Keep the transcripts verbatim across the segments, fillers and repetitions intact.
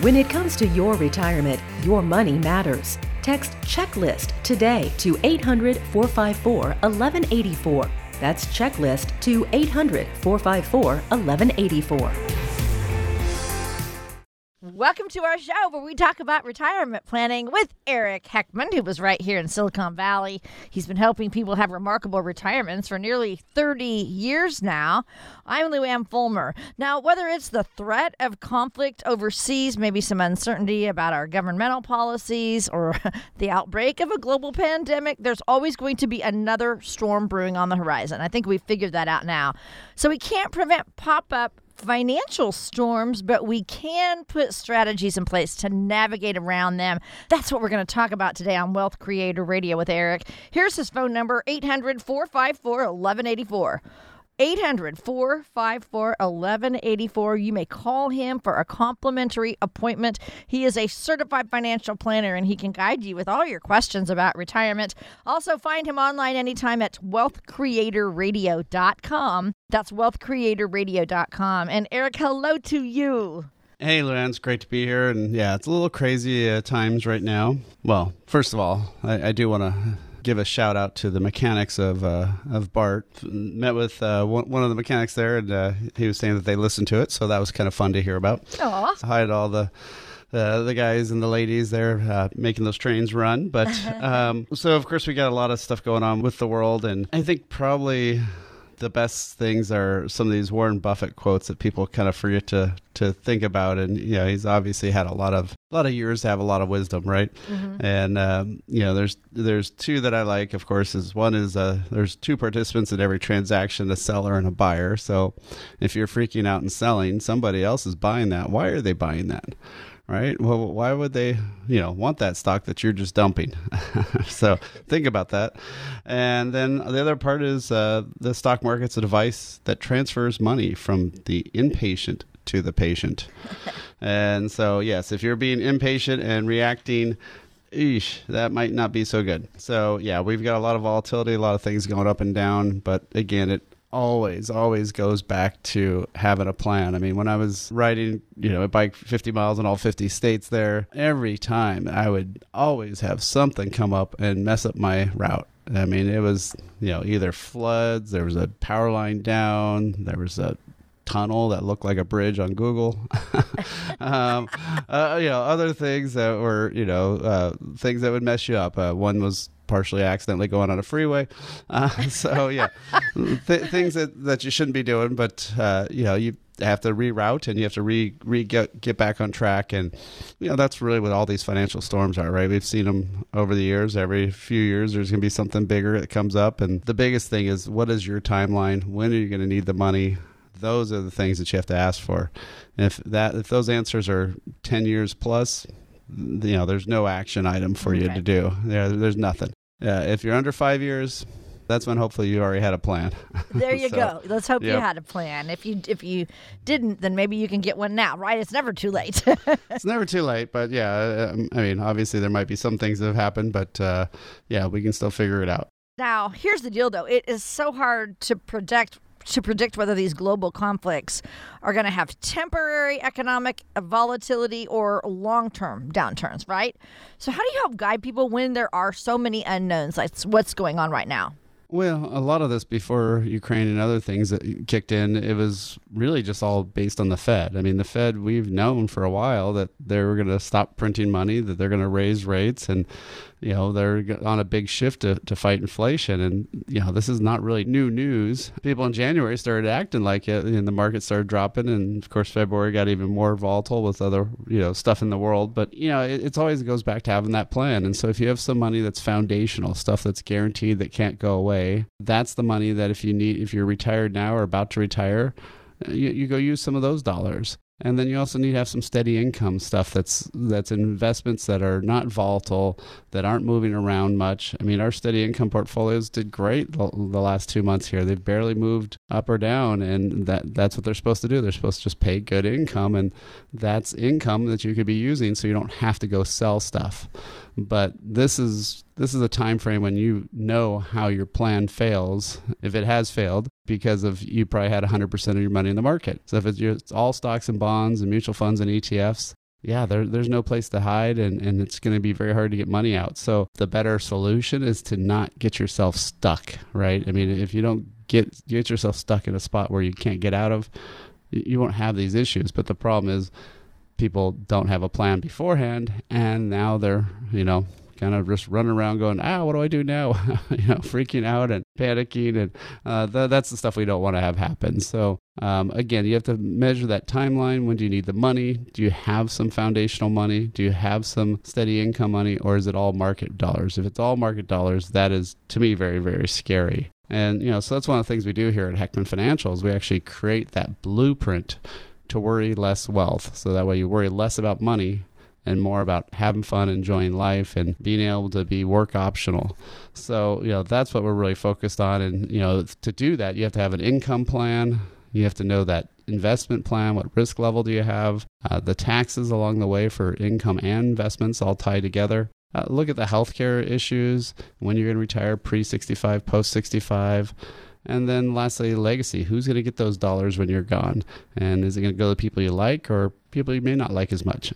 When it comes to your retirement, your money matters. Text CHECKLIST today to eight hundred, four five four, one one eight four. That's CHECKLIST to eight hundred, four five four, one one eight four. Welcome to our show where we talk about retirement planning with Eric Heckman, who was right here in Silicon Valley. He's been helping people have remarkable retirements for nearly thirty years now. I'm Luann Fulmer. Now, whether it's the threat of conflict overseas, maybe some uncertainty about our governmental policies, or the outbreak of a global pandemic, there's always going to be another storm brewing on the horizon. I think we've figured that out now. So we can't prevent pop-up financial storms, but we can put strategies in place to navigate around them. That's what we're going to talk about today on Wealth Creator Radio with Eric. Here's his phone number, eight hundred, four five four, one one eight four. eight hundred, four five four, one one eight four. You may call him for a complimentary appointment. He is a certified financial planner, and he can guide you with all your questions about retirement. Also, find him online anytime at wealth creator radio dot com. That's wealth creator radio dot com. And Eric, hello to you. Hey, Luann, it's great to be here. And yeah, it's a little crazy at times right now. Well, first of all, I, I do want to give a shout out to the mechanics of uh, of BART. Met with uh, one, one of the mechanics there, and uh, he was saying that they listened to it, so that was kind of fun to hear about. Aww. Hi to all the uh, the guys and the ladies there uh, making those trains run. But um, so of course we got a lot of stuff going on with the world, and I think probably the best things are some of these Warren Buffett quotes that people kind of forget to to think about. And you know, he's obviously had a lot of a lot of years to have a lot of wisdom, right? Mm-hmm. And um, you know, there's there's two that I like. Of course, is one is uh, there's two participants in every transaction: a seller and a buyer. So if you're freaking out and selling, somebody else is buying that. Why are they buying that? Right? Well, why would they, you know, want that stock that you're just dumping? So think about that. And then the other part is uh, the stock market's a device that transfers money from the inpatient to the patient. And so, yes, if you're being impatient and reacting, eesh, that might not be so good. So, yeah, we've got a lot of volatility, a lot of things going up and down. But again, it always, always goes back to having a plan. I mean, when I was riding, you know, a bike fifty miles in all fifty states there, every time I would always have something come up and mess up my route. I mean, it was, you know, either floods, there was a power line down, there was a tunnel that looked like a bridge on Google. um, uh, you know, other things that were, you know, uh, things that would mess you up. Uh, one was partially accidentally going on a freeway. Uh, so, yeah, th- things that, that you shouldn't be doing, but, uh, you know, you have to reroute and you have to re, re get, get back on track. And, you know, that's really what all these financial storms are, right? We've seen them over the years. Every few years, there's going to be something bigger that comes up. And the biggest thing is, what is your timeline? When are you going to need the money? Those are the things that you have to ask for. And if that, if those answers are ten years plus, you know, there's no action item for you okay. to do. There, there's nothing. Uh, if you're under five years, that's when hopefully you already had a plan. There you so, go. Let's hope yep. you had a plan. If you if you didn't, then maybe you can get one now, right? It's never too late. It's never too late, but yeah, I mean, obviously there might be some things that have happened, but uh, yeah, we can still figure it out. Now, here's the deal, though. It is so hard to predict to predict whether these global conflicts are going to have temporary economic volatility or long-term downturns, right? So how do you help guide people when there are so many unknowns, like what's going on right now? Well, a lot of this before Ukraine and other things that kicked in, it was really just all based on the Fed. I mean, the Fed, we've known for a while that they were going to stop printing money, that they're going to raise rates, and, you know, they're on a big shift to, to fight inflation. And, you know, this is not really new news. People in January started acting like it, and the market started dropping. And, of course, February got even more volatile with other, you know, stuff in the world. But, you know, it, it's always goes back to having that plan. And so if you have some money that's foundational, stuff that's guaranteed that can't go away, that's the money that if you need, if you're retired now or about to retire, you, you go use some of those dollars. And then you also need to have some steady income stuff that's that's investments that are not volatile, that aren't moving around much. I mean, our steady income portfolios did great the, the last two months here. They've barely moved up or down, and that that's what they're supposed to do. They're supposed to just pay good income, and that's income that you could be using so you don't have to go sell stuff. But this is this is a time frame when you know how your plan fails, if it has failed, because of you probably had one hundred percent of your money in the market. So if it's, your, it's all stocks and bonds and mutual funds and E T Fs, yeah, there, there's no place to hide, and, and it's going to be very hard to get money out. So the better solution is to not get yourself stuck, right? I mean, if you don't get get yourself stuck in a spot where you can't get out of, you won't have these issues. But the problem is people don't have a plan beforehand, and now they're, you know, kind of just running around going, ah, what do I do now? you know, freaking out and panicking. And uh, th- that's the stuff we don't want to have happen. So um, again, you have to measure that timeline. When do you need the money? Do you have some foundational money? Do you have some steady income money? Or is it all market dollars? If it's all market dollars, that is, to me, very, very scary. And, you know, so that's one of the things we do here at Heckman Financial is we actually create that blueprint to worry less wealth. So that way you worry less about money and more about having fun, enjoying life, and being able to be work optional. So, you know, that's what we're really focused on. And, you know, to do that, you have to have an income plan. You have to know that investment plan. What risk level do you have? Uh, the taxes along the way for income and investments all tied together. Uh, look at the healthcare issues, when you're going to retire, pre sixty-five, post sixty-five. And then lastly, legacy. Who's going to get those dollars when you're gone? And is it going to go to people you like or people you may not like as much?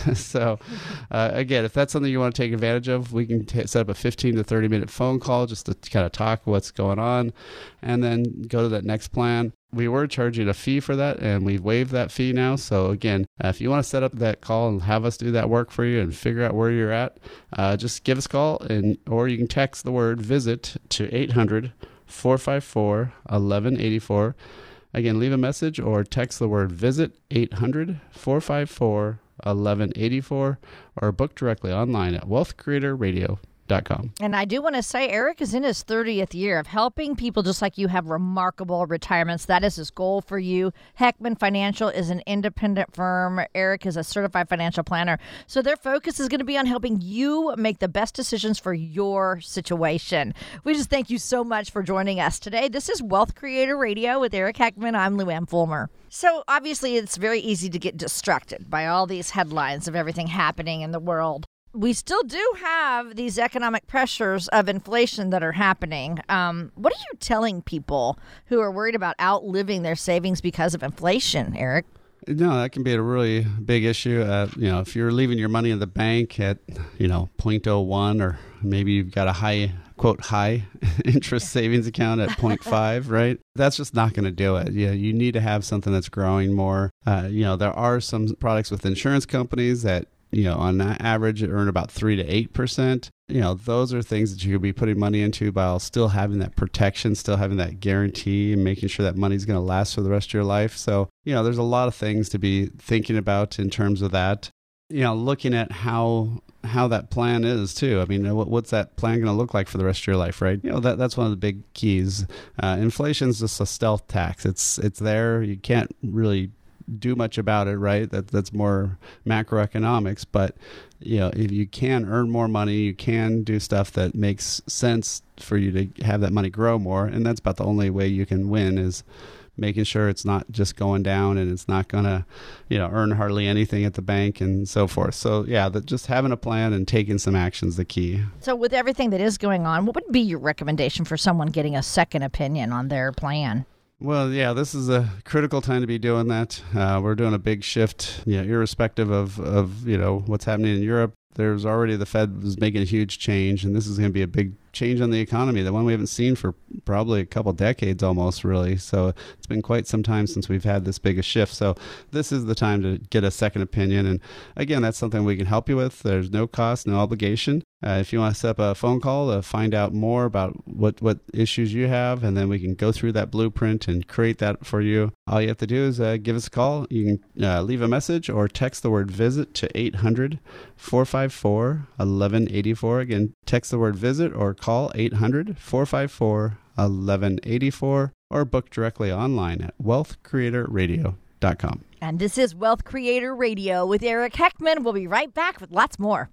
so uh, again, if that's something you want to take advantage of, we can t- set up a fifteen to thirty minute phone call just to kind of talk what's going on and then go to that next plan. We were charging a fee for that, and we've waived that fee now. So again, uh, if you want to set up that call and have us do that work for you and figure out where you're at, uh, just give us a call, and or you can text the word VISIT to eight hundred, four five four, eleven eighty-four. Again, leave a message or text the word VISIT, eight hundred, four five four, eleven eighty-four, or book directly online at wealth creator radio dot com. And I do want to say Eric is in his thirtieth year of helping people just like you have remarkable retirements. That is his goal for you. Heckman Financial is an independent firm. Eric is a certified financial planner. So their focus is going to be on helping you make the best decisions for your situation. We just thank you so much for joining us today. This is Wealth Creator Radio with Eric Heckman. I'm Luann Fulmer. So obviously it's very easy to get distracted by all these headlines of everything happening in the world. We still do have these economic pressures of inflation that are happening. Um, what are you telling people who are worried about outliving their savings because of inflation, Eric? No, that can be a really big issue. Uh, you know, if you're leaving your money in the bank at, you know, zero point zero one, or maybe you've got a high, quote, high interest savings account at zero point five, right? That's just not going to do it. Yeah, you need to have something that's growing more. Uh, you know, there are some products with insurance companies that, you know, on average, earn about three to eight percent. You know, those are things that you could be putting money into while still having that protection, still having that guarantee, and making sure that money's going to last for the rest of your life. So, you know, there's a lot of things to be thinking about in terms of that. You know, looking at how how that plan is too. I mean, what, what's that plan going to look like for the rest of your life, right? You know, that that's one of the big keys. Uh, inflation's just a stealth tax. It's it's there. You can't really do much about it, right? That that's more macroeconomics. But you know, if you can earn more money, you can do stuff that makes sense for you to have that money grow more. And that's about the only way you can win, is making sure it's not just going down and it's not going to, you know, earn hardly anything at the bank and so forth. So yeah, that just having a plan and taking some action is the key. So with everything that is going on, what would be your recommendation for someone getting a second opinion on their plan? Well, yeah, this is a critical time to be doing that. Uh, we're doing a big shift, you know, irrespective of, of, you know, what's happening in Europe. There's already, the Fed is making a huge change, and this is going to be a big change on the economy, the one we haven't seen for probably a couple decades almost, really. So it's been quite some time since we've had this big a shift. So this is the time to get a second opinion. And again, that's something we can help you with. There's no cost, no obligation. Uh, if you want to set up a phone call to find out more about what, what issues you have, and then we can go through that blueprint and create that for you, all you have to do is uh, give us a call. You can uh, leave a message or text the word VISIT to eight hundred, four five four, eleven eighty-four. Again, text the word VISIT or call eight hundred, four five four, eleven eighty-four, or book directly online at wealth creator radio dot com. And this is Wealth Creator Radio with Eric Heckman. We'll be right back with lots more.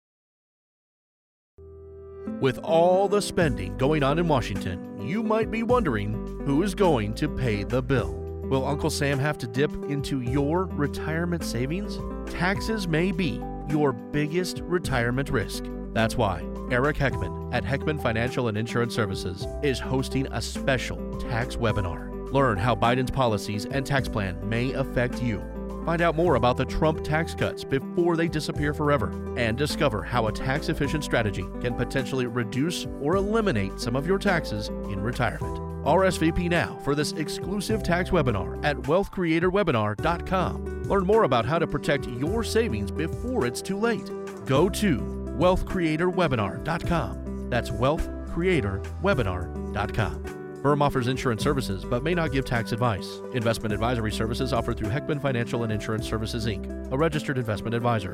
With all the spending going on in Washington, you might be wondering who is going to pay the bill. Will Uncle Sam have to dip into your retirement savings? Taxes may be your biggest retirement risk. That's why Eric Heckman at Heckman Financial and Insurance Services is hosting a special tax webinar. Learn how Biden's policies and tax plan may affect you. Find out more about the Trump tax cuts before they disappear forever, and discover how a tax-efficient strategy can potentially reduce or eliminate some of your taxes in retirement. R S V P now for this exclusive tax webinar at wealth creator webinar dot com. Learn more about how to protect your savings before it's too late. Go to wealth creator webinar dot com. That's wealth creator webinar dot com. Firm offers insurance services but may not give tax advice. Investment advisory services offered through Heckman Financial and Insurance Services, Incorporated, a registered investment advisor.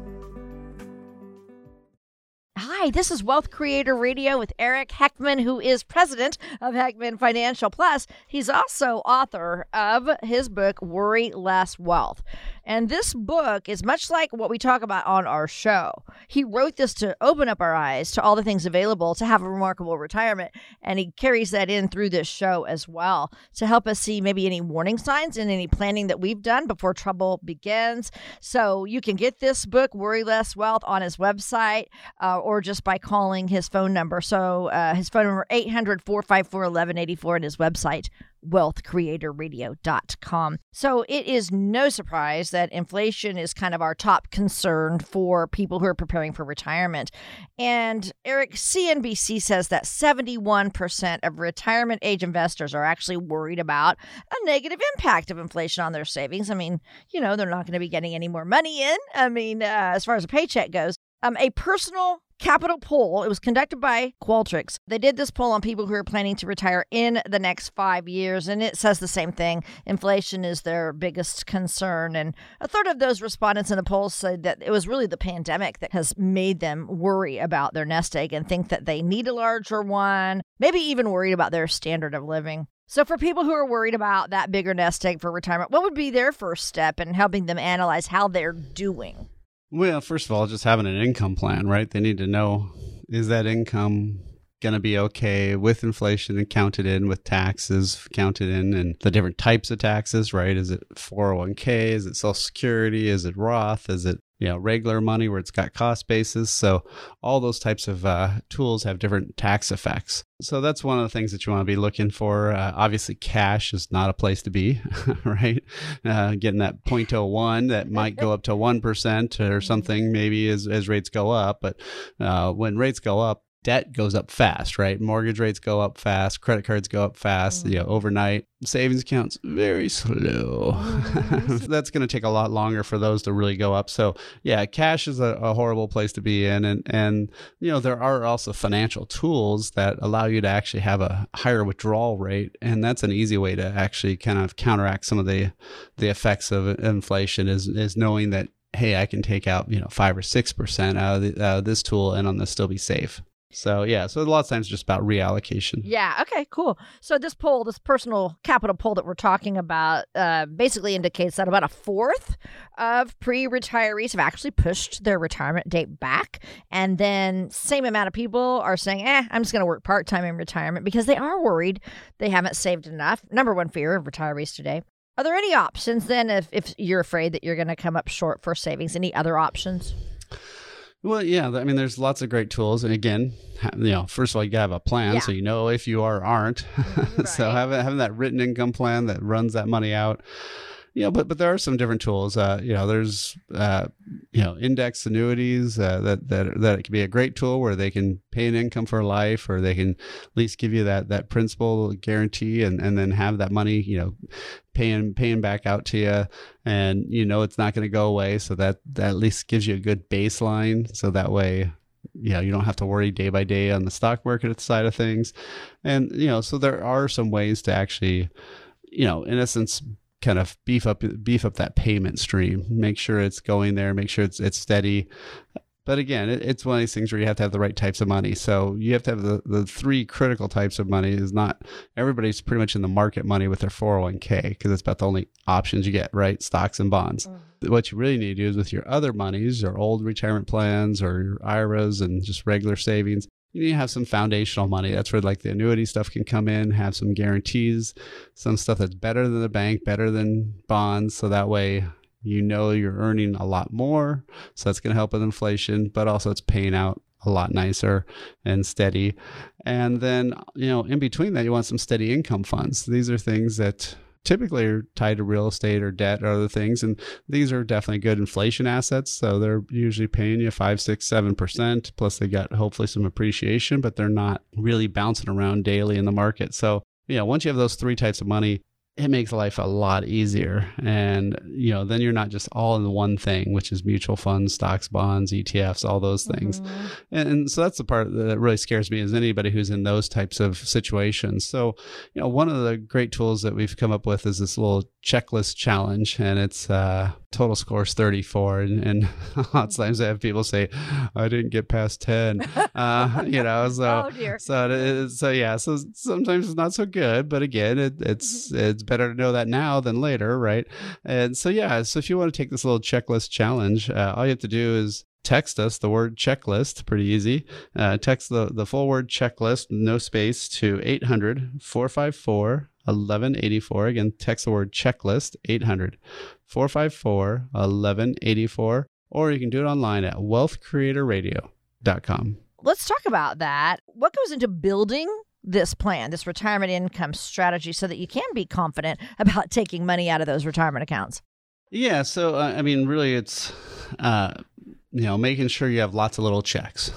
Hi, this is Wealth Creator Radio with Eric Heckman, who is president of Heckman Financial. Plus, he's also author of his book, Worry Less Wealth. And this book is much like what we talk about on our show. He wrote this to open up our eyes to all the things available to have a remarkable retirement. And he carries that in through this show as well to help us see maybe any warning signs and any planning that we've done before trouble begins. So you can get this book, Worry Less Wealth, on his website uh, or just by calling his phone number. So uh, his phone number, eight hundred, four five four, eleven eighty-four, and his website, wealth creator radio dot com. So it is no surprise that inflation is kind of our top concern for people who are preparing for retirement. And Eric, C N B C says that seventy-one percent of retirement age investors are actually worried about a negative impact of inflation on their savings. I mean, you know, they're not going to be getting any more money in. I mean, uh, as far as a paycheck goes, um, a personal capital poll. It was conducted by Qualtrics. They did this poll on people who are planning to retire in the next five years, and it says the same thing. Inflation is their biggest concern, and a third of those respondents in the poll said that it was really the pandemic that has made them worry about their nest egg and think that they need a larger one, maybe even worried about their standard of living. So for people who are worried about that bigger nest egg for retirement, what would be their first step in helping them analyze how they're doing? Well, first of all, just having an income plan, right? They need to know, is that income going to be okay with inflation and counted in, with taxes counted in, and the different types of taxes, right? Is it four oh one k? Is it Social Security? Is it Roth? Is it, you know, regular money where it's got cost basis? So all those types of uh, tools have different tax effects. So that's one of the things that you want to be looking for. Uh, obviously, cash is not a place to be, right? Uh, getting that zero point zero one that might go up to one percent or something maybe as, as rates go up. But uh, when rates go up, debt goes up fast, right? Mortgage rates go up fast. Credit cards go up fast, mm-hmm. you know, overnight. Savings accounts, very slow. Mm-hmm. That's going to take a lot longer for those to really go up. So yeah, cash is a, a horrible place to be in. And, and, you know, there are also financial tools that allow you to actually have a higher withdrawal rate. And that's an easy way to actually kind of counteract some of the, the effects of inflation is, is knowing that, hey, I can take out, you know, five or six percent out of, the, out of this tool and on this still be safe. So, yeah, so a lot of times it's just about reallocation. Yeah, okay, cool. So this poll, this personal capital poll that we're talking about uh, basically indicates that about a fourth of pre-retirees have actually pushed their retirement date back. And then same amount of people are saying, eh, I'm just going to work part-time in retirement because they are worried they haven't saved enough. Number one fear of retirees today. Are there any options then if, if you're afraid that you're going to come up short for savings? Any other options? Well, yeah, I mean, there's lots of great tools. And again, you know, first of all, you gotta have a plan yeah. so you know if you are or aren't. Right. So having, having that written income plan that runs that money out. You know, but but there are some different tools. Uh, you know, there's uh, you know, index annuities uh, that that that it can be a great tool where they can pay an income for life, or they can at least give you that that principal guarantee, and, and then have that money, you know, paying paying back out to you, and you know it's not going to go away. So that that at least gives you a good baseline. So that way, you know, you don't have to worry day by day on the stock market side of things, and you know, so there are some ways to actually, you know, in essence, kind of beef up beef up that payment stream, make sure it's going there, make sure it's it's steady. But again, it, it's one of these things where you have to have the right types of money. So you have to have the, the three critical types of money. Is not everybody's pretty much in the market money with their four oh one k because it's about the only options you get, right? Stocks and bonds. Mm. What you really need to do is with your other monies, or old retirement plans, or your I R As, and just regular savings, you need to have some foundational money. That's where like the annuity stuff can come in, have some guarantees, some stuff that's better than the bank, better than bonds. So that way, you know, you're earning a lot more. So that's going to help with inflation, but also it's paying out a lot nicer and steady. And then, you know, in between that, you want some steady income funds. These are things that typically are tied to real estate or debt or other things. And these are definitely good inflation assets. So they're usually paying you five, six, seven percent. Plus they got hopefully some appreciation, but they're not really bouncing around daily in the market. So, you know, once you have those three types of money, it makes life a lot easier. And, you know, then you're not just all in the one thing, which is mutual funds, stocks, bonds, E T Fs, all those things. Mm-hmm. And, and so that's the part that really scares me, is anybody who's in those types of situations. So, you know, one of the great tools that we've come up with is this little checklist challenge, and it's uh, total score is thirty-four. And, and lots of times I have people say, I didn't get past ten, uh, you know, so, oh dear. so, it, so yeah, so sometimes it's not so good, but again, it, it's, it's better to know that now than later, right? And so, yeah, so if you want to take this little checklist challenge, uh, all you have to do is text us the word checklist, pretty easy. Uh, text the, the full word checklist, no space, to eight hundred, four five four, eleven eighty-four. Again, text the word checklist, eight hundred, four five four, eleven eighty-four, or you can do it online at wealth creator radio dot com. Let's talk about that. What goes into building this plan, this retirement income strategy, so that you can be confident about taking money out of those retirement accounts? Yeah. So, uh, I mean, really, it's, uh, you know, making sure you have lots of little checks.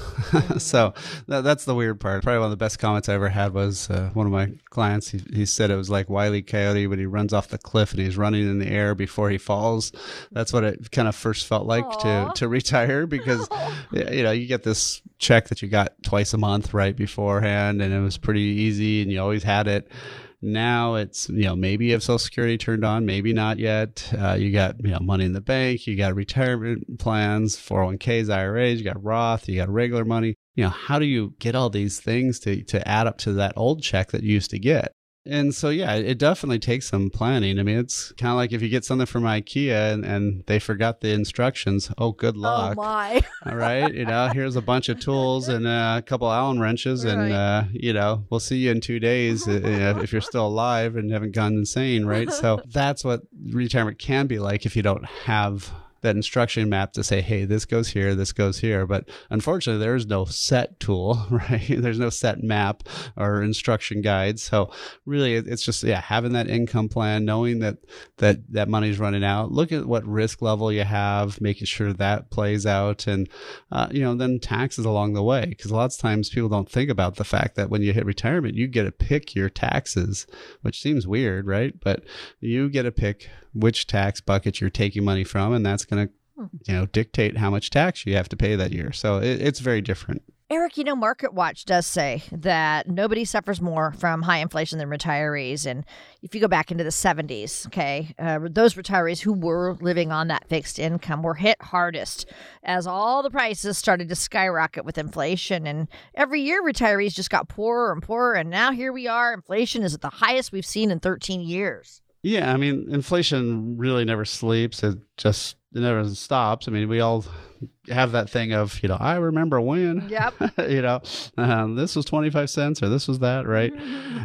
So that, that's the weird part. Probably one of the best comments I ever had was uh, one of my clients. He, he said it was like Wile E. Coyote when he runs off the cliff and he's running in the air before he falls. That's what it kind of first felt like to to retire, because, you know, you get this check that you got twice a month right beforehand, and it was pretty easy and you always had it. Now it's, you know, maybe you have Social Security turned on, maybe not yet. Uh, you got, you know, money in the bank, you got retirement plans, four oh one k's, I R As, you got Roth, you got regular money. You know, how do you get all these things to, to add up to that old check that you used to get? And so, yeah, it definitely takes some planning. I mean, it's kind of like if you get something from IKEA and, and they forgot the instructions. Oh, good luck. Oh, my. All right. You know, here's a bunch of tools and uh, a couple Allen wrenches. Right. And, uh, you know, we'll see you in two days uh, if you're still alive and haven't gone insane. Right. So that's what retirement can be like if you don't have that instruction map to say, hey, this goes here, this goes here. But unfortunately, there is no set tool, right? There's no set map or instruction guide. So really, it's just, yeah, having that income plan, knowing that that, that money's running out. Look at what risk level you have, making sure that plays out. And, uh, you know, then taxes along the way. Because lots of times people don't think about the fact that when you hit retirement, you get to pick your taxes, which seems weird, right? But you get to pick which tax bucket you're taking money from, and that's going to, you know, dictate how much tax you have to pay that year. So it, it's very different. Eric, you know, MarketWatch does say that nobody suffers more from high inflation than retirees. And if you go back into the seventies, okay, uh, those retirees who were living on that fixed income were hit hardest as all the prices started to skyrocket with inflation. And every year, retirees just got poorer and poorer. And now here we are. Inflation is at the highest we've seen in thirteen years. Yeah, I mean, inflation really never sleeps. It just it never stops. I mean, we all have that thing of, you know, I remember when, yep. you know, um, this was twenty-five cents or this was that, right?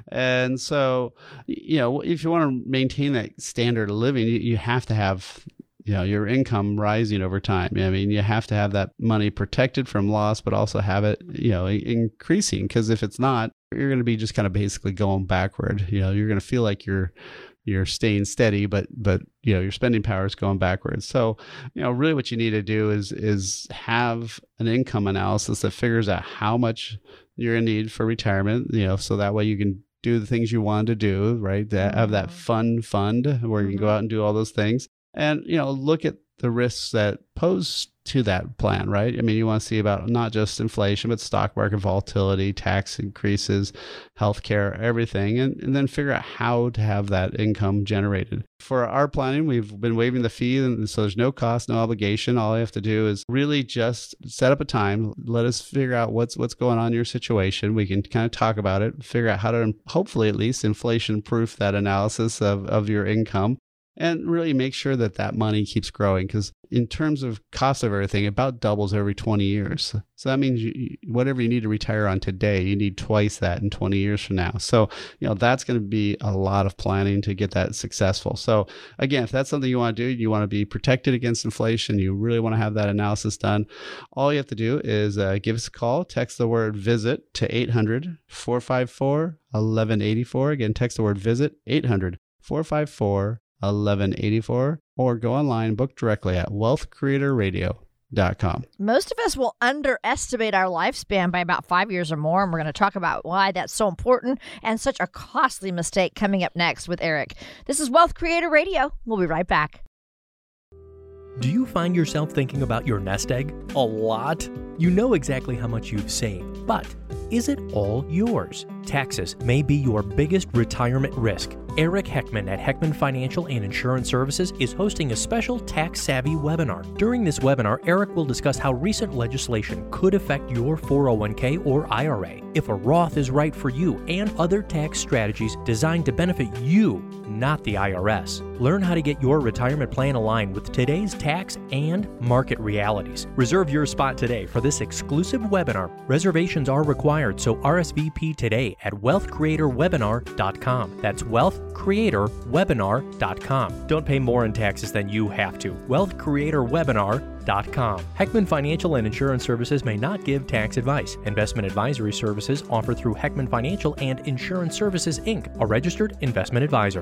And so, you know, if you want to maintain that standard of living, you, you have to have, you know, your income rising over time. I mean, you have to have that money protected from loss, but also have it, you know, increasing. Because if it's not, you're going to be just kind of basically going backward. You know, you're going to feel like you're you're staying steady, but, but, you know, your spending power is going backwards. So, you know, really what you need to do is, is have an income analysis that figures out how much you're going to need for retirement, you know, so that way you can do the things you want to do, right? That, have that fun fund where you can go out and do all those things. And, you know, look at the risks that pose to that plan, right? I mean, you want to see about not just inflation, but stock market volatility, tax increases, healthcare, everything, and, and then figure out how to have that income generated. For our planning, we've been waiving the fee, and so there's no cost, no obligation. All I have to do is really just set up a time, let us figure out what's what's going on in your situation. We can kind of talk about it, figure out how to, hopefully at least, inflation-proof that analysis of, of your income. And really make sure that that money keeps growing, because in terms of cost of everything, it about doubles every twenty years. So that means you, whatever you need to retire on today, you need twice that in twenty years from now. So, you know, that's going to be a lot of planning to get that successful. So again, if that's something you want to do, you want to be protected against inflation, you really want to have that analysis done, all you have to do is uh, give us a call, text the word VISIT to eight hundred, four five four, eleven eighty-four. Again, text the word VISIT, eight hundred, four five four, eleven eighty-four, or go online and book directly at wealth creator radio dot com. Most of us will underestimate our lifespan by about five years or more, and we're going to talk about why that's so important and such a costly mistake coming up next with Eric. This is Wealth Creator Radio. We'll be right back. Do you find yourself thinking about your nest egg a lot? You know exactly how much you've saved, but is it all yours? Taxes may be your biggest retirement risk. Eric Heckman at Heckman Financial and Insurance Services is hosting a special tax-savvy webinar. During this webinar, Eric will discuss how recent legislation could affect your four oh one k or I R A, if a Roth is right for you, and other tax strategies designed to benefit you, not the I R S. Learn how to get your retirement plan aligned with today's tax and market realities. Reserve your spot today for this exclusive webinar. Reservations are required, so R S V P today at wealth creator webinar dot com. That's wealth creator webinar dot com. Don't pay more in taxes than you have to. wealth creator webinar dot com. Heckman Financial and Insurance Services may not give tax advice. Investment advisory services offered through Heckman Financial and Insurance Services, Incorporated, a registered investment advisor.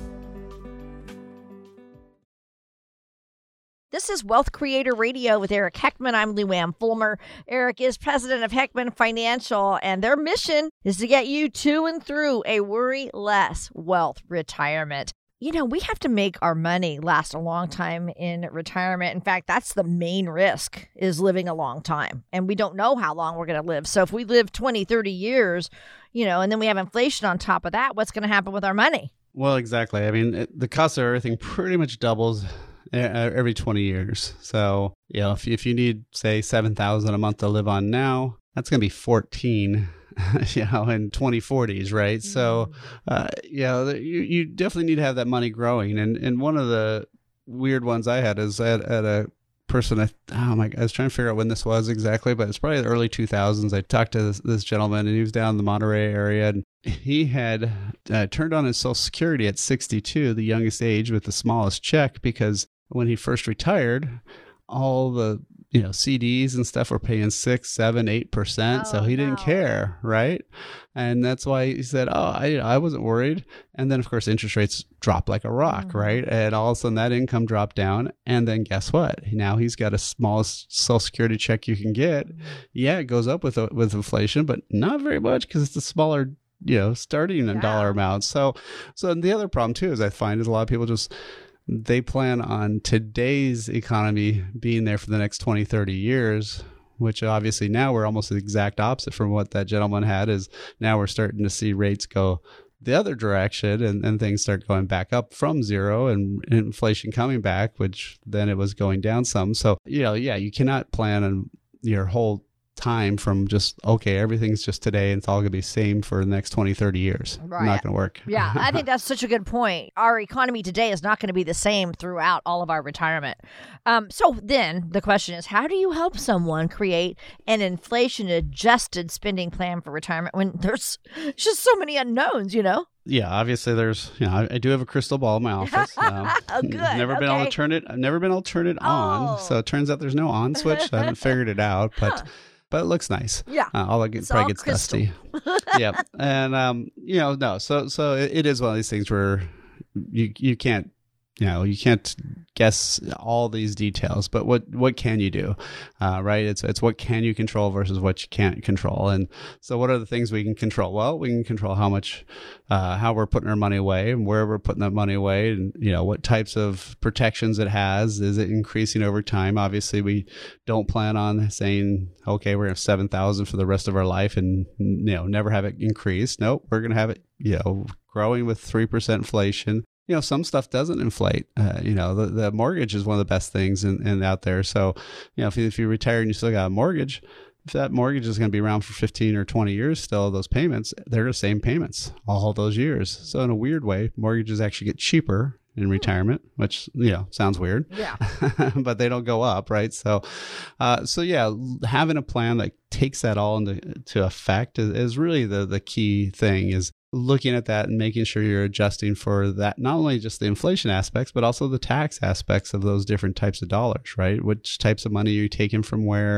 This is Wealth Creator Radio with Eric Heckman. I'm Lou Ann Fulmer. Eric is president of Heckman Financial, and their mission is to get you to and through a worry-less wealth retirement. You know, we have to make our money last a long time in retirement. In fact, that's the main risk, is living a long time. And we don't know how long we're going to live. So if we live twenty, thirty years, you know, and then we have inflation on top of that, what's going to happen with our money? Well, exactly. I mean, it, the cost of everything pretty much doubles every twenty years. So, you know, if, if you need, say, seven thousand dollars a month to live on now, that's going to be fourteen, you know, in twenty forties, right? Mm-hmm. So, uh, you know, you, you definitely need to have that money growing. And and one of the weird ones I had is at, at a person, I, oh my God, I was trying to figure out when this was exactly, but it's probably the early two thousands. I talked to this, this gentleman, and he was down in the Monterey area, and he had uh, turned on his Social Security at sixty-two, the youngest age with the smallest check, because when he first retired, all the, you know, C Ds and stuff were paying six, seven, eight percent. Oh, so he didn't no. care, right? And that's why he said, "Oh, I, I wasn't worried." And then, of course, interest rates dropped like a rock, mm-hmm. right? And all of a sudden, that income dropped down. And then, guess what? Now he's got a smallest Social Security check you can get. Yeah, it goes up with with inflation, but not very much, because it's a smaller, you know, starting yeah. dollar amount. So, so the other problem too is I find is a lot of people just, they plan on today's economy being there for the next twenty, thirty years, which obviously now we're almost the exact opposite from what that gentleman had. Is now we're starting to see rates go the other direction, and, and things start going back up from zero, and inflation coming back, which then it was going down some. So, you know, yeah, you cannot plan on your whole time from just, okay, everything's just today and it's all going to be the same for the next twenty, thirty years. Right. Not going to work. Yeah, I think that's such a good point. Our economy today is not going to be the same throughout all of our retirement. Um, so then the question is, how do you help someone create an inflation-adjusted spending plan for retirement when there's just so many unknowns, you know? Yeah, obviously there's, you know, I, I do have a crystal ball in my office. Um, oh, good. Never been okay. able to turn it. I've never been able to turn it Oh. on. So it turns out there's no on switch. I haven't figured it out, but Huh. but it looks nice. Yeah. Uh, all it It's probably all gets crystal. dusty. Yeah. And, um, you know, no. So so it, it is one of these things where you you can't, you know, you can't guess all these details, but what, what can you do, uh, right? It's it's what can you control versus what you can't control. And so what are the things we can control? Well, we can control how much, uh, how we're putting our money away and where we're putting that money away, and, you know, what types of protections it has. Is it increasing over time? Obviously, we don't plan on saying, okay, we're going to have seven thousand for the rest of our life and, you know, never have it increase. Nope, we're going to have it, you know, growing with three percent inflation. You know, some stuff doesn't inflate. Uh, you know, the, the mortgage is one of the best things in, in out there. So, you know, if you, if you retire and you still got a mortgage, if that mortgage is going to be around for fifteen or twenty years still, those payments, they're the same payments all those years. So in a weird way, mortgages actually get cheaper in retirement, which, you know, sounds weird. Yeah. But they don't go up, right? So, uh, so yeah, having a plan that takes that all into to effect is, is really the, the key thing, is looking at that and making sure you're adjusting for that, not only just the inflation aspects, but also the tax aspects of those different types of dollars, right? Which types of money are you taking from where?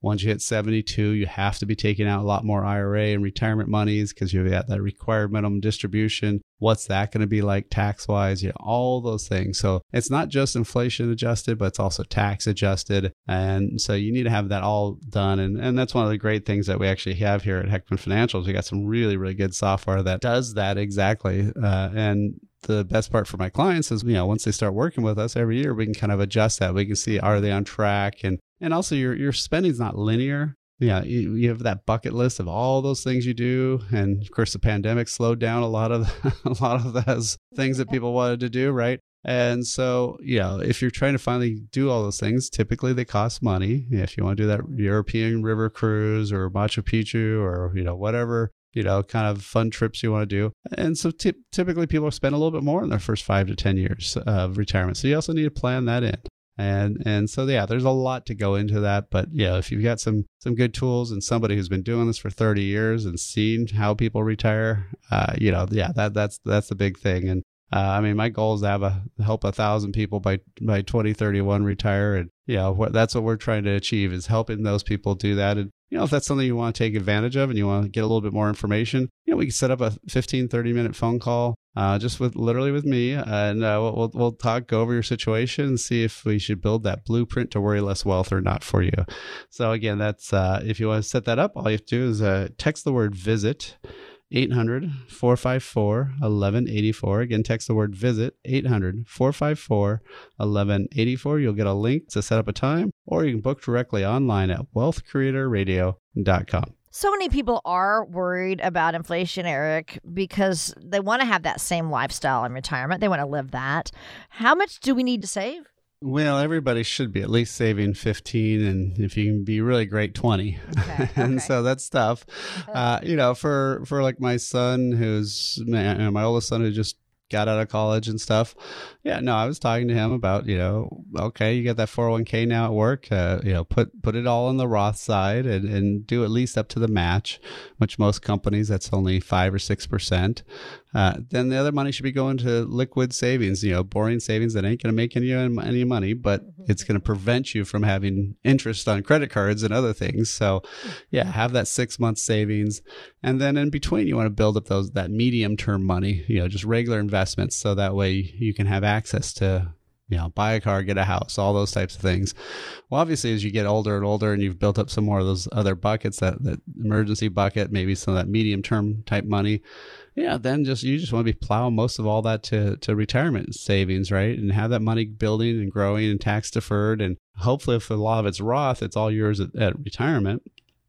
Once you hit seventy-two, you have to be taking out a lot more I R A and retirement monies because you've got that required minimum distribution. What's that going to be like tax-wise? You know, all those things. So it's not just inflation adjusted, but it's also tax adjusted. And so you need to have that all done. And, and that's one of the great things that we actually have here at Heckman Financials. We got some really, really good software that does that exactly. Uh, and the best part for my clients is, you know, once they start working with us every year, we can kind of adjust that. We can see, are they on track? And and also your your spending is not linear. Yeah, you, you have that bucket list of all those things you do, and of course the pandemic slowed down a lot of a lot of those things that people wanted to do, right? And so, you know, if you're trying to finally do all those things, typically they cost money. If you want to do that European river cruise or Machu Picchu or, you know, whatever, you know, kind of fun trips you want to do. And so t- typically people spend a little bit more in their first five to ten years of retirement. So you also need to plan that in. And and so, yeah, there's a lot to go into that. But, yeah, if you've got some some good tools and somebody who's been doing this for thirty years and seen how people retire, uh, you know, yeah, that that's that's the big thing. And uh, I mean, my goal is to have a help a thousand people by by twenty thirty-one retire. And, you know, what, that's what we're trying to achieve is helping those people do that. And, you know, if that's something you want to take advantage of and you want to get a little bit more information, you know, we can set up a fifteen, thirty minute phone call uh, just with literally with me. And uh, we'll, we'll talk, go over your situation and see if we should build that blueprint to worry less wealth or not for you. So again, that's uh, if you want to set that up, all you have to do is uh, text the word visit eight hundred, four five four, one one eight four. Again, text the word visit eight hundred, four five four, one one eight four. You'll get a link to set up a time, or you can book directly online at wealth creator radio dot com. So many people are worried about inflation, Eric, because they want to have that same lifestyle in retirement. They want to live that. How much do we need to save? Well, everybody should be at least saving fifteen, and if you can be really great, twenty. Okay, and okay. so that's tough. Uh, you know, for, for like my son, who's my, my oldest son who just got out of college and stuff. Yeah, no, I was talking to him about, you know, okay, you got that four oh one k now at work, uh, you know, put put it all on the Roth side and, and do at least up to the match, which most companies, that's only five or six percent. Uh, then the other money should be going to liquid savings, you know, boring savings that ain't going to make any, any money, but it's going to prevent you from having interest on credit cards and other things. So yeah, have that six month savings. And then in between, you want to build up those, that medium term money, you know, just regular investments. So that way you can have access to, you know, buy a car, get a house, all those types of things. Well, obviously, as you get older and older and you've built up some more of those other buckets, that, that emergency bucket, maybe some of that medium term type money, yeah, then just you just want to be plowing most of all that to, to retirement savings, right? And have that money building and growing and tax deferred. And hopefully, if a lot of it's Roth, it's all yours at, at retirement.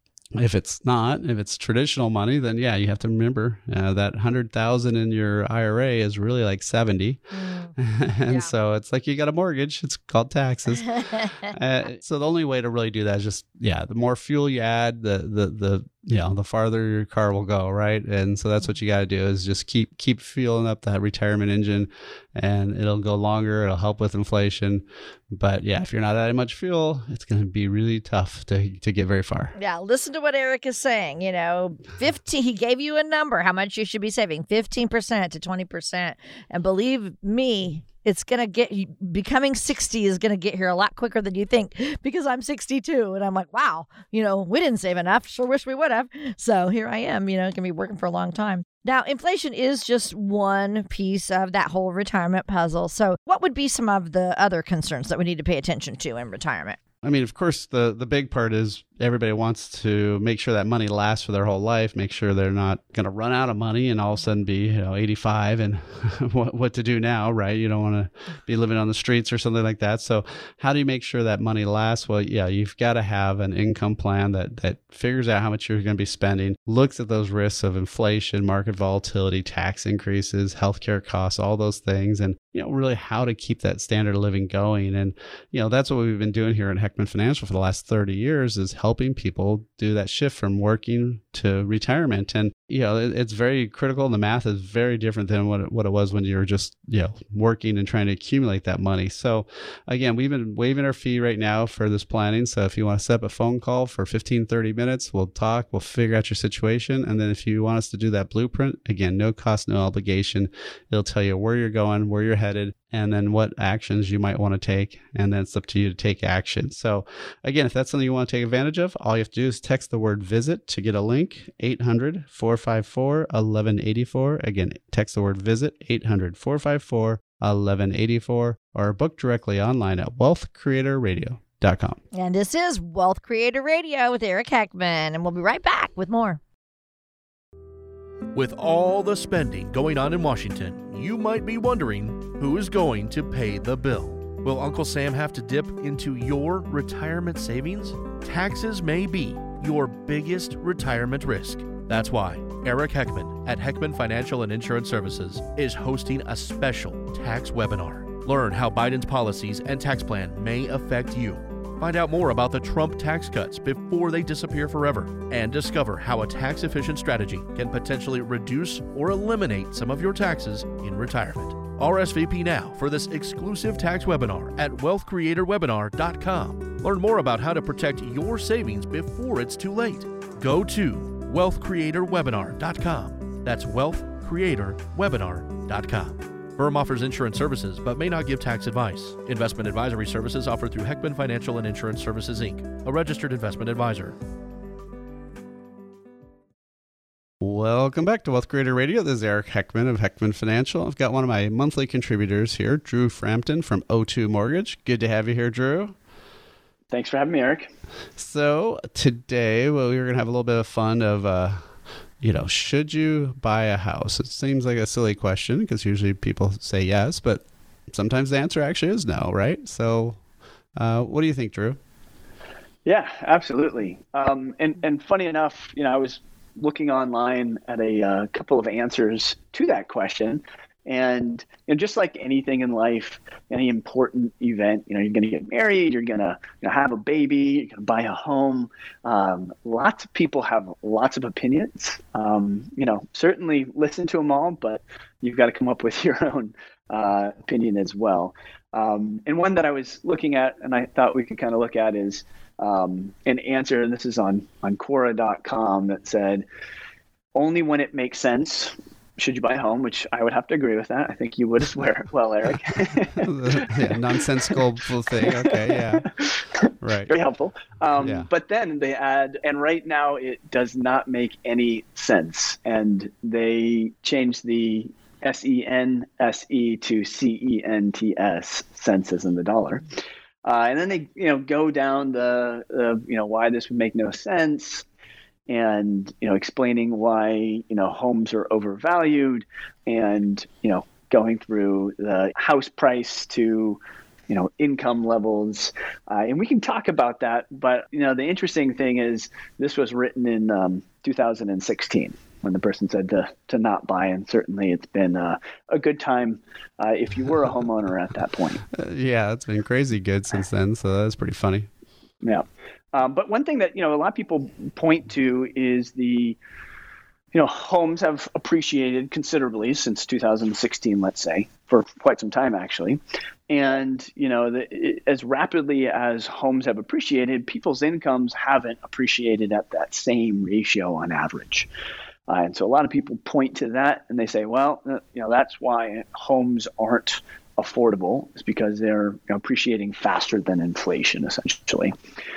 If it's not, if it's traditional money, then yeah, you have to remember uh, that one hundred thousand in your I R A is really like seventy. Mm. and yeah. So it's like you got a mortgage. It's called taxes. uh, so the only way to really do that is just, yeah, the more fuel you add, the, the, the, you know, the farther your car will go, right? And so that's what you got to do is just keep keep fueling up that retirement engine, and it'll go longer. It'll help with inflation. But yeah, if you're not adding much fuel, it's going to be really tough to to get very far. Yeah, listen to what Eric is saying. You know, fifteen. He gave you a number how much you should be saving, fifteen percent to twenty percent, and believe me, it's going to get, becoming sixty is going to get here a lot quicker than you think, because I'm sixty-two and I'm like, wow, you know, we didn't save enough. Sure wish we would have. So here I am, you know, going to be working for a long time. Now, inflation is just one piece of that whole retirement puzzle. So what would be some of the other concerns that we need to pay attention to in retirement? I mean, of course, the, the big part is everybody wants to make sure that money lasts for their whole life, make sure they're not going to run out of money and all of a sudden be, you know, eighty-five and what, what to do now, right? You don't want to be living on the streets or something like that. So how do you make sure that money lasts? Well, yeah, you've got to have an income plan that, that figures out how much you're going to be spending, looks at those risks of inflation, market volatility, tax increases, healthcare costs, all those things, and, you know, really how to keep that standard of living going. And, you know, that's what we've been doing here at Heckman Financial for the last thirty years, is helping people do that shift from working to retirement. And, you know, it, it's very critical. The math is very different than what it, what it was when you were just, you know, working and trying to accumulate that money. So again, we've been waiving our fee right now for this planning. So if you want to set up a phone call for fifteen, thirty minutes, we'll talk, we'll figure out your situation. And then if you want us to do that blueprint, again, no cost, no obligation. It'll tell you where you're going, where you're headed, and then what actions you might want to take. And then it's up to you to take action. So again, if that's something you want to take advantage of, all you have to do is text the word visit to get a link, eight hundred, four five four, one one eight four. Again, text the word visit, eight hundred, four five four, one one eight four, or book directly online at wealth creator radio dot com. And this is Wealth Creator Radio with Eric Heckman, and we'll be right back with more. With all the spending going on in Washington, you might be wondering who is going to pay the bill. Will Uncle Sam have to dip into your retirement savings? Taxes may be your biggest retirement risk. That's why Eric Heckman at Heckman Financial and Insurance Services is hosting a special tax webinar. Learn how Biden's policies and tax plan may affect you. Find out more about the Trump tax cuts before they disappear forever, and discover how a tax-efficient strategy can potentially reduce or eliminate some of your taxes in retirement. R S V P now for this exclusive tax webinar at wealth creator webinar dot com. Learn more about how to protect your savings before it's too late. Go to wealth creator webinar dot com. That's wealth creator webinar dot com. Firm offers insurance services but may not give tax advice. Investment advisory services offered through Heckman Financial and Insurance Services, Incorporated, a registered investment advisor. Welcome back to Wealth Creator Radio. This is Eric Heckman of Heckman Financial. I've got one of my monthly contributors here, Drew Frampton from O two Mortgage. Good to have you here, Drew. Thanks for having me, Eric. So today, well, we were going to have a little bit of fun of, uh, you know, should you buy a house? It seems like a silly question because usually people say yes, but sometimes the answer actually is no, right? So uh, what do you think, Drew? Yeah, absolutely. Um, and, and funny enough, you know, I was looking online at a uh, couple of answers to that question. And you know, just like anything in life, any important event, you know, you're going to get married, you're going to you know, have a baby, you're going to buy a home. Um, lots of people have lots of opinions. Um, you know, certainly listen to them all, but you've got to come up with your own uh, opinion as well. Um, and one that I was looking at and I thought we could kind of look at is um, an answer, and this is on, on Quora dot com, that said, only when it makes sense should you buy a home, which I would have to agree with that. I think you would as well, Eric. Yeah, nonsensical thing. Okay, yeah. Right. Very helpful. Um, yeah. But then they add, and right now it does not make any sense. And they change the S E N S E to C E N T S, cents as in the dollar. Uh, and then they, you know, go down the, the, you know, why this would make no sense. And, you know, explaining why, you know, homes are overvalued and, you know, going through the house price to, you know, income levels. Uh, and we can talk about that. But, you know, the interesting thing is this was written in um, two thousand sixteen when the person said to, to not buy. And certainly it's been uh, a good time uh, if you were a homeowner at that point. Uh, yeah, it's been crazy good since then. So that's pretty funny. Yeah. Um, but one thing that, you know, a lot of people point to is the, you know, homes have appreciated considerably since two thousand sixteen, let's say, for quite some time, actually. And, you know, the, it, as rapidly as homes have appreciated, people's incomes haven't appreciated at that same ratio on average. Uh, and so a lot of people point to that and they say, well, you know, that's why homes aren't affordable, is because they're you know, appreciating faster than inflation, essentially.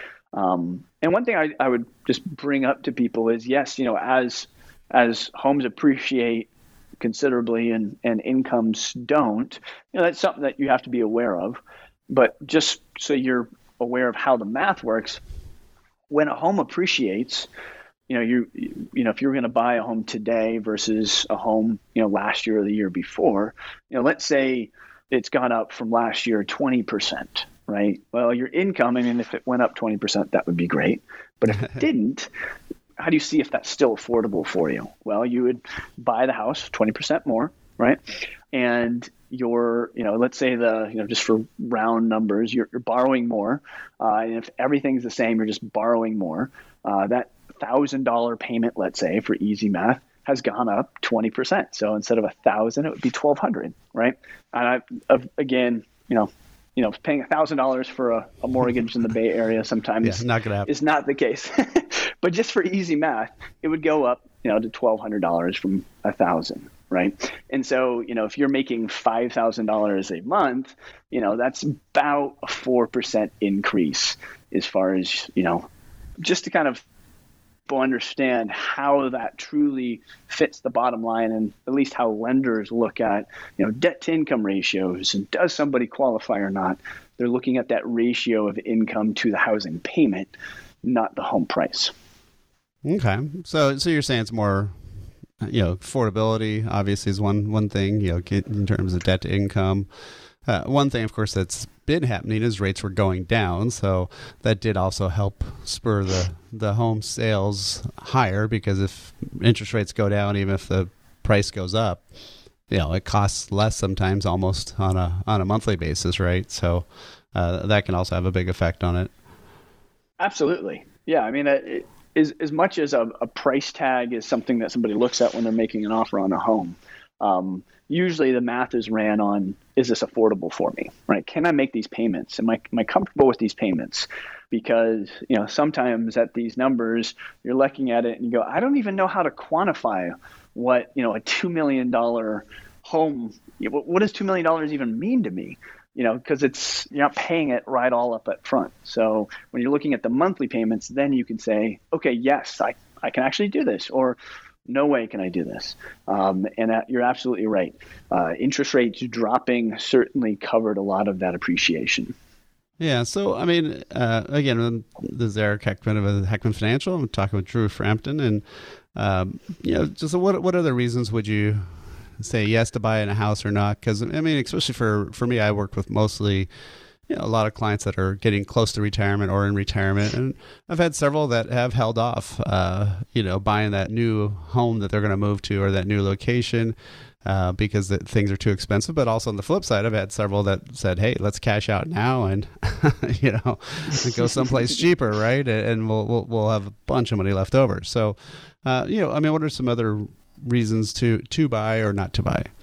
Um, and one thing I, I would just bring up to people is, yes, you know, as as homes appreciate considerably and, and incomes don't, you know, that's something that you have to be aware of. But just so you're aware of how the math works, when a home appreciates, you know, you you know, if you're going to buy a home today versus a home, you know, last year or the year before, you know, let's say it's gone up from last year twenty percent. Right. Well, your income, I mean, if it went up twenty percent, that would be great. But if it didn't, how do you see if that's still affordable for you? Well, you would buy the house twenty percent more. Right. And you're, you know, let's say the, you know, just for round numbers, you're, you're borrowing more. Uh, and if everything's the same, you're just borrowing more. Uh, that thousand dollar payment, let's say, for easy math, has gone up twenty percent. So instead of a thousand, it would be twelve hundred, right? And I, again, you know, you know, paying a thousand dollars for a, a mortgage in the Bay Area sometimes yeah, not gonna happen. is not the case. But just for easy math, it would go up, you know, to twelve hundred dollars from a thousand, right? And so, you know, if you're making five thousand dollars a month, you know, that's about a four percent increase as far as, you know, just to kind of understand how that truly fits the bottom line, and at least how lenders look at, you know, debt to income ratios and does somebody qualify or not. They're looking at that ratio of income to the housing payment, not the home price. Okay. So so you're saying it's more, you know, affordability obviously is one one thing, you know, in terms of debt to income. Uh, one thing, of course, that's been happening is rates were going down, so that did also help spur the, the home sales higher, because if interest rates go down, even if the price goes up, you know, it costs less sometimes almost on a on a monthly basis, right? So uh, that can also have a big effect on it. Absolutely. Yeah, I mean, it, as, as much as a, a price tag is something that somebody looks at when they're making an offer on a home, um, usually the math is ran on, is this affordable for me, right? Can I make these payments? Am I, am I comfortable with these payments? Because, you know, sometimes at these numbers, you're looking at it and you go, I don't even know how to quantify what, you know, a two million dollars home, what does two million dollars even mean to me? You know, because it's, you're not paying it right all up at front. So when you're looking at the monthly payments, then you can say, okay, yes, I, I can actually do this, or no way can I do this. Um, and that, you're absolutely right. Uh, interest rates dropping certainly covered a lot of that appreciation. Yeah. So, I mean, uh, again, this is Eric Heckman of Heckman Financial. I'm talking with Drew Frampton. And, um, you know, just what what other reasons would you say yes to buy in a house or not? Because, I mean, especially for, for me, I worked with mostly, you know, a lot of clients that are getting close to retirement or in retirement. And I've had several that have held off, uh, you know, buying that new home that they're going to move to, or that new location, uh, because the, things are too expensive. But also on the flip side, I've had several that said, hey, let's cash out now and, you know, go someplace cheaper, right? And we'll, we'll, we'll have a bunch of money left over. So, uh, you know, I mean, what are some other reasons to, to buy or not to buy?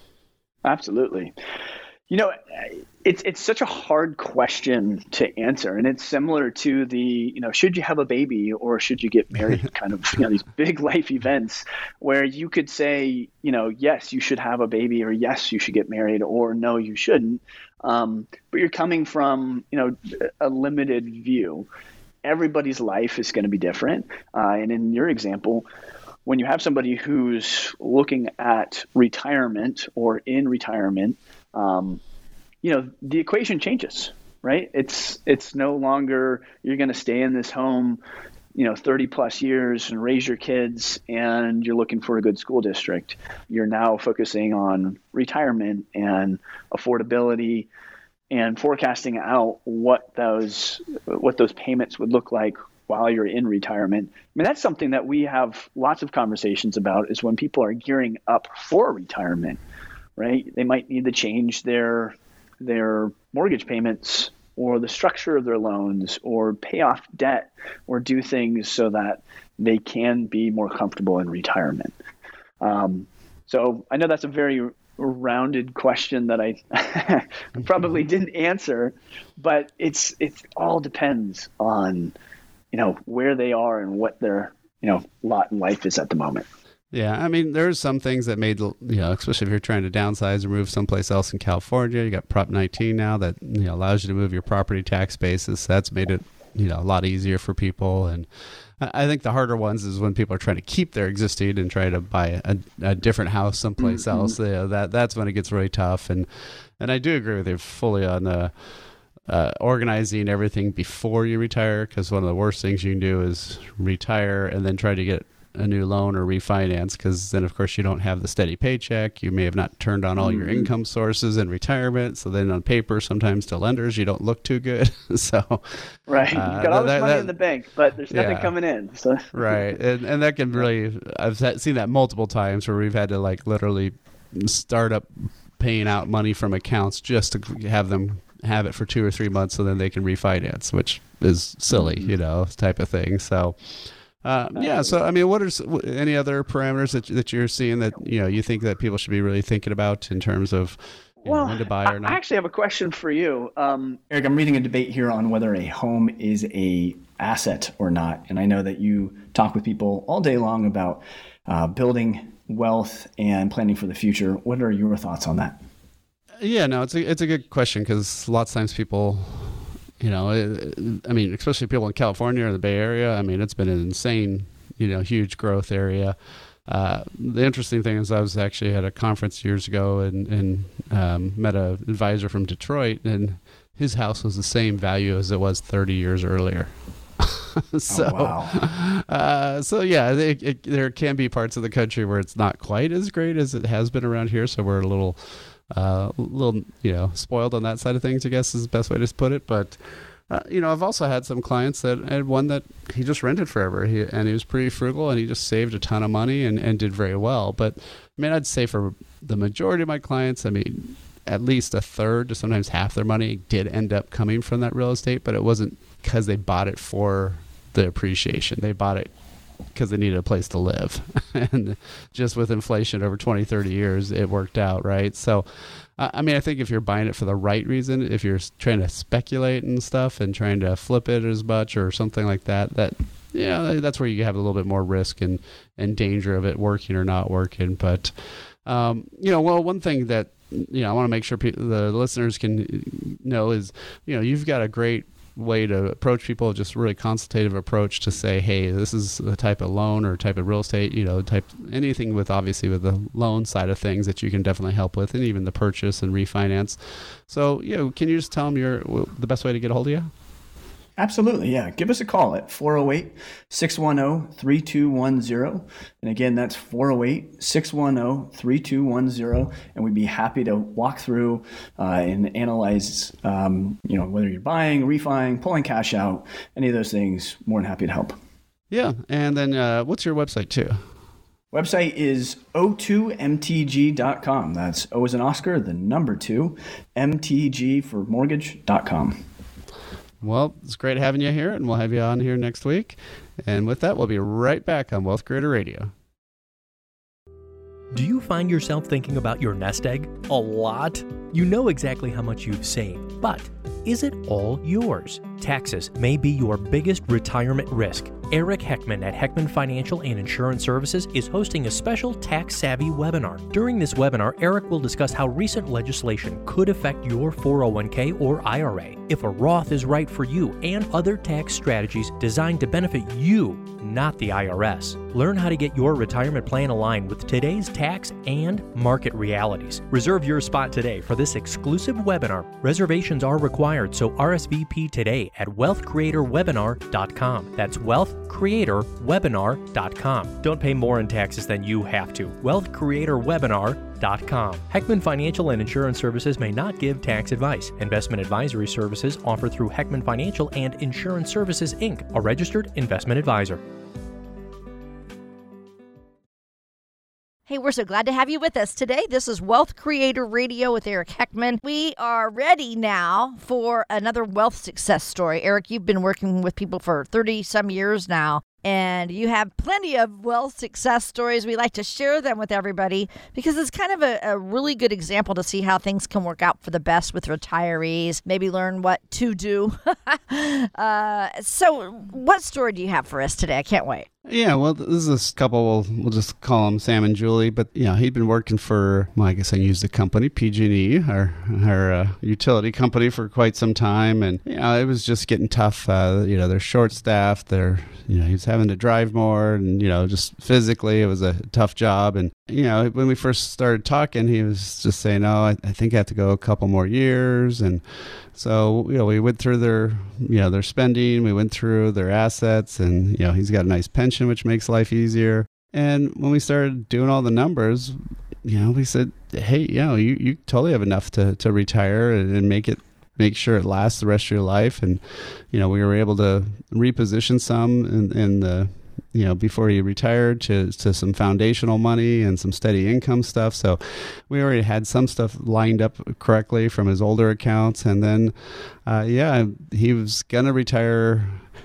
Absolutely. You know, it's it's such a hard question to answer, and it's similar to the, you know, should you have a baby or should you get married kind of, you know, these big life events where you could say, you know, yes, you should have a baby, or yes, you should get married, or no, you shouldn't. Um, but you're coming from, you know, a limited view. Everybody's life is going to be different. Uh, and in your example, when you have somebody who's looking at retirement or in retirement, Um, you know, the equation changes, right? It's it's no longer you're going to stay in this home, you know, thirty plus years and raise your kids, and you're looking for a good school district. You're now focusing on retirement and affordability and forecasting out what those what those payments would look like while you're in retirement. I mean, that's something that we have lots of conversations about, is when people are gearing up for retirement. Right? They might need to change their their mortgage payments, or the structure of their loans, or pay off debt, or do things so that they can be more comfortable in retirement. Um, so I know that's a very rounded question that I probably didn't answer, but it's it all depends on, you know, where they are and what their, you know, lot in life is at the moment. Yeah, I mean, there's some things that made, you know, especially if you're trying to downsize or move someplace else in California, you got Prop nineteen now that, you know, allows you to move your property tax basis. That's made it, you know, a lot easier for people. And I think the harder ones is when people are trying to keep their existing and try to buy a, a different house someplace mm-hmm. else. You know, that that's when it gets really tough. And and I do agree with you fully on the uh, organizing everything before you retire, because one of the worst things you can do is retire and then try to get a new loan or refinance, because then of course you don't have the steady paycheck. You may have not turned on all your income sources in retirement, so then on paper sometimes to lenders you don't look too good. so right uh, you've got all this that, money that, in the bank, but there's nothing yeah. coming in. So right and and that can really, I've seen that multiple times where we've had to like literally start up paying out money from accounts just to have them have it for two or three months so then they can refinance, which is silly, you know, type of thing. So Uh, yeah. So, I mean, what are s- w- any other parameters that that you're seeing that you know you think that people should be really thinking about in terms of you know, Well, when to buy or I not? I actually have a question for you. Um, Eric, I'm reading a debate here on whether a home is a asset or not, and I know that you talk with people all day long about uh, building wealth and planning for the future. What are your thoughts on that? Yeah, no, it's a it's a good question because lots of times people, you know, it, I mean, especially people in California or the Bay Area. I mean, it's been an insane, you know, huge growth area. Uh, the interesting thing is I was actually at a conference years ago and, and um, met an advisor from Detroit, and his house was the same value as it was thirty years earlier. so, Oh, wow. uh, so yeah, it, it, there can be parts of the country where it's not quite as great as it has been around here. So we're a little, uh, little, you know, spoiled on that side of things, I guess is the best way to put it. But Uh, you know, I've also had some clients that I had one that he just rented forever, he, and he was pretty frugal, and he just saved a ton of money and, and did very well. But I mean, I'd say for the majority of my clients, I mean, at least a third to sometimes half their money did end up coming from that real estate, but it wasn't because they bought it for the appreciation. They bought it because they needed a place to live. And just with inflation over twenty, thirty years, it worked out, right? So, uh, I mean, I think if you're buying it for the right reason, if you're trying to speculate and stuff and trying to flip it as much or something like that, that, yeah, that's where you have a little bit more risk and, and danger of it working or not working. But, um, you know, well, one thing that, you know, I want to make sure pe- the listeners can know is, you know, you've got a great way to approach people, just really consultative approach to say, hey, this is the type of loan or type of real estate, you know, type anything with obviously with the loan side of things that you can definitely help with, and even the purchase and refinance. So, you know, can you just tell them your the best way to get a hold of you? Absolutely, yeah. Give us a call at four oh eight, six one oh, three two one oh. And again, that's four oh eight, six one oh, three two one oh. And we'd be happy to walk through uh, and analyze, um, you know, whether you're buying, refining, pulling cash out, any of those things. More than happy to help. Yeah. And then uh, what's your website too? Website is o two m t g dot com. That's O as in Oscar, the number two, M T G for mortgage dot com. Well, it's great having you here, and we'll have you on here next week. And with that, we'll be right back on Wealth Creator Radio. Do you find yourself thinking about your nest egg a lot? You know exactly how much you've saved, but is it all yours? Taxes may be your biggest retirement risk. Eric Heckman at Heckman Financial and Insurance Services is hosting a special tax-savvy webinar. During this webinar, Eric will discuss how recent legislation could affect your four oh one k or I R A, if a Roth is right for you, and other tax strategies designed to benefit you, not the I R S. Learn how to get your retirement plan aligned with today's tax and market realities. Reserve your spot today for this exclusive webinar. Reservations are required, so R S V P today at wealth creator webinar dot com. That's wealth creator webinar dot com. Don't pay more in taxes than you have to. wealth creator webinar dot com. Heckman Financial and Insurance Services may not give tax advice. Investment advisory services offered through Heckman Financial and Insurance Services, Incorporated, a registered investment advisor. Hey, we're so glad to have you with us today. This is Wealth Creator Radio with Eric Heckman. We are ready now for another wealth success story. Eric, you've been working with people for thirty some years now, and you have plenty of wealth success stories. We like to share them with everybody because it's kind of a, a really good example to see how things can work out for the best with retirees, maybe learn what to do. uh, so what story do you have for us today? I can't wait. Yeah, well, this is a couple, we'll, we'll just call them Sam and Julie, but, you know, he'd been working for, well, I guess I can use the company, P G and E, our, our uh, utility company, for quite some time, and, you know, it was just getting tough. Uh, you know, they're short-staffed, they're, you know, he was having to drive more, and, you know, just physically, it was a tough job, and, you know, when we first started talking, he was just saying, oh, I, I think I have to go a couple more years, and so, you know, we went through their, you know, their spending, we went through their assets, and, you know, he's got a nice pension, which makes life easier. And when we started doing all the numbers, you know, we said, hey, you know, you, you totally have enough to, to retire and, and make it, make sure it lasts the rest of your life. And, you know, we were able to reposition some in, in the, you know, before he retired to, to some foundational money and some steady income stuff. So we already had some stuff lined up correctly from his older accounts. And then, uh, yeah, he was going to retire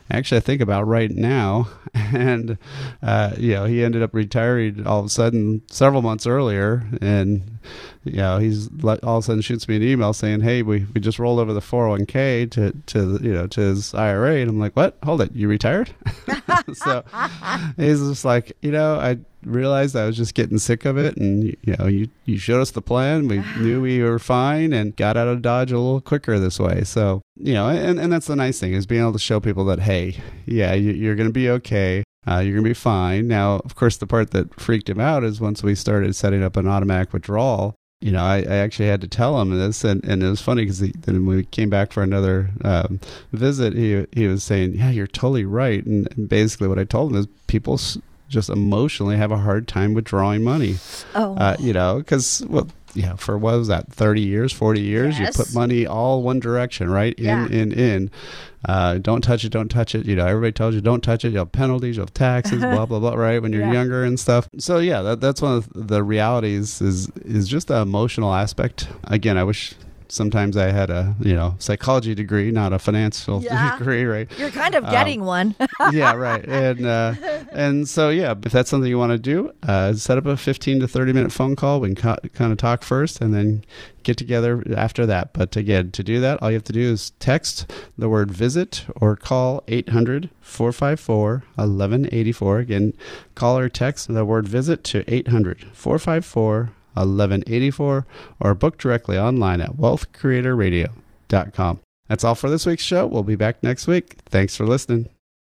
actually, I think about right now. And, uh, you know, he ended up retiring all of a sudden several months earlier. And, you know, he's all of a sudden shoots me an email saying, hey, we, we just rolled over the four oh one k to, to, you know, to his I R A. And I'm like, what? Hold it. You retired? So he's just like, you know, I realized I was just getting sick of it. And, you know, you, you showed us the plan. We knew we were fine and got out of Dodge a little quicker this way. So, you know, and, and that's the nice thing is being able to show people that, hey, yeah, you, you're going to be okay. Uh, you're going to be fine. Now, of course, the part that freaked him out is once we started setting up an automatic withdrawal, you know, I, I actually had to tell him this, and, and it was funny because then when we came back for another um, visit, he he was saying, yeah, you're totally right. And, and basically what I told him is people s- just emotionally have a hard time withdrawing money. Oh. Uh, you know, because, well, yeah, for what was that, thirty years, forty years, Yes. you put money all one direction, right? In, Yeah. in, in. Uh, don't touch it, don't touch it. You know, everybody tells you don't touch it. You'll have penalties, you'll have taxes, blah, blah, blah, right? When you're Yeah. younger and stuff. So, yeah, that, that's one of the realities is, is just the emotional aspect. Again, I wish sometimes I had a, you know, psychology degree, not a financial Yeah. degree, right? You're kind of Um, getting one. Yeah, right. And uh, and so, yeah, if that's something you want to do, uh, set up a fifteen to thirty minute phone call. We can co- kind of talk first and then get together after that. But again, to do that, all you have to do is text the word visit or call eight hundred, four five four, eleven eighty-four. Again, call or text the word visit to eight hundred, four five four, eleven eighty-four or book directly online at wealth creator radio dot com. That's all for this week's show. We'll be back next week. Thanks for listening.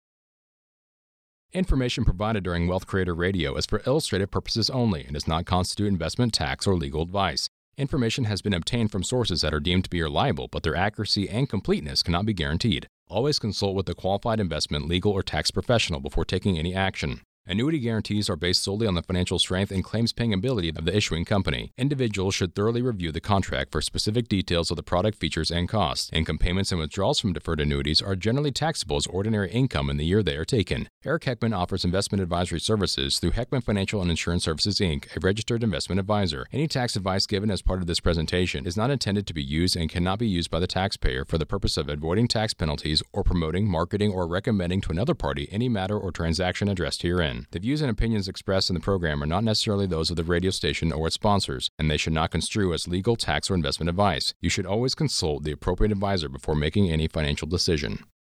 Information provided during Wealth Creator Radio is for illustrative purposes only and does not constitute investment, tax, or legal advice. Information has been obtained from sources that are deemed to be reliable, but their accuracy and completeness cannot be guaranteed. Always consult with a qualified investment, legal, or tax professional before taking any action. Annuity guarantees are based solely on the financial strength and claims-paying ability of the issuing company. Individuals should thoroughly review the contract for specific details of the product features and costs. Income payments and withdrawals from deferred annuities are generally taxable as ordinary income in the year they are taken. Eric Heckman offers investment advisory services through Heckman Financial and Insurance Services, Incorporated, a registered investment advisor. Any tax advice given as part of this presentation is not intended to be used and cannot be used by the taxpayer for the purpose of avoiding tax penalties or promoting, marketing, or recommending to another party any matter or transaction addressed herein. The views and opinions expressed in the program are not necessarily those of the radio station or its sponsors, and they should not construe as legal, tax, or investment advice. You should always consult the appropriate advisor before making any financial decision.